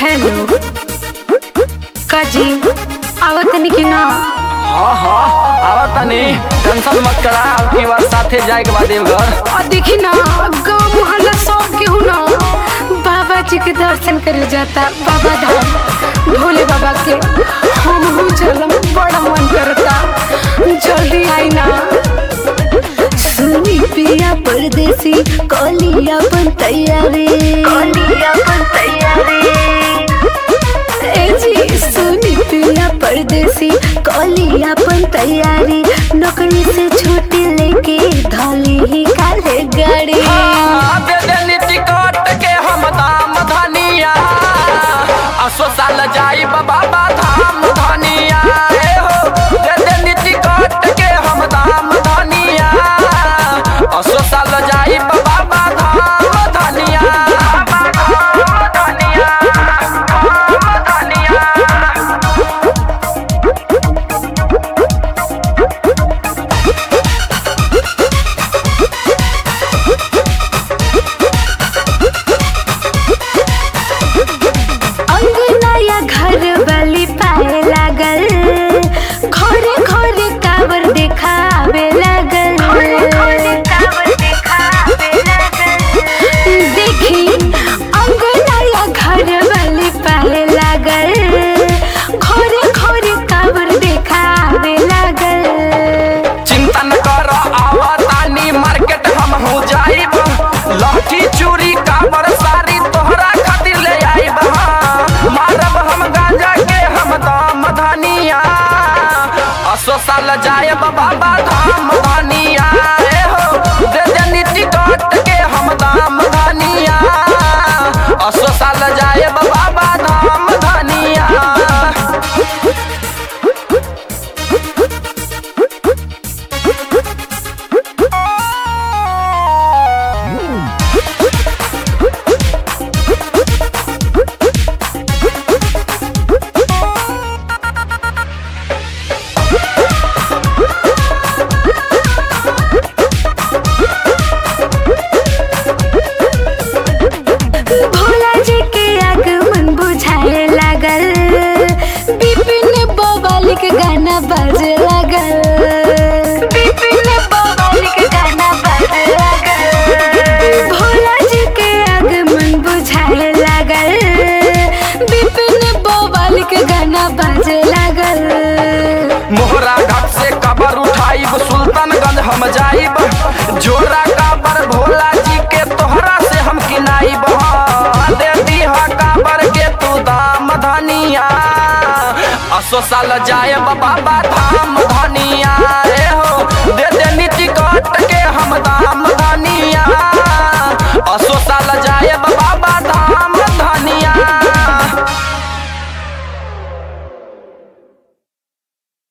Hello काजी आवत नहीं कि ना? हाँ हाँ आवत नहीं, टेंशन मत करा। आपकी बार साथे जाए के बाद देवघर। और देखी ना गाँव मोहल्ला सब केहू ना बाबा जी के दर्शन करे जाता, बाबा धाम भोले बाबा के। हम चलम, बड़ा मन करता, जल्दी आई ना। सुनी पिया परदेसी कलिया बन तैयारी, कलिया बन तैयारी। ए जी सुनी पिया परदेसी कलिया बन तैयारी। नौकरी से छुट्टी लेके धौली ही काले गाड़ी। दे देनी टिकट के हम दाम धनिया, असो साल जाई बाबा धाम धनिया। दे देनी टिकट के हम दाम धनिया, असो साल जाई बाबा धाम धनिया। अंगना घर वाली पाए लागल, घरे घरे कावर देखावे लागल। देखी अंगना घर वाली पाए लागल, घरे घरे कावर देखावे लागल। चिंता न कर आवतानी मार्केट हम हो जाइब, लहठी चूड़ी काबर सारी तोहरा खातिर ले आइब। मारब हम गांजा के हम दाम धनिया, असो साल जायब बाबा धाम धनिया। दे देनी टिकट के हम दाम धनिया, असो साल जायब बाबा धाम धनिया। भोला जी के आगमन बुझाए लागल, बिपिन बवाली के गाना बाजे लागल। बिपिन बवाली के गाना बाजे लागल। भोला जी के आगमन बुझाए लागल, बिपिन बवाली के गाना बाजे लागल। मोहरा घाट से कबर उठाइब, सुल्तानगंज हम जाइब, जोरा काबर भोला जी के तोहरा से हम किनाइब। दे दीहा काबर के तू दाम धनिया, असो साल जायब बाबा धाम धनिया। दे देनी टिकट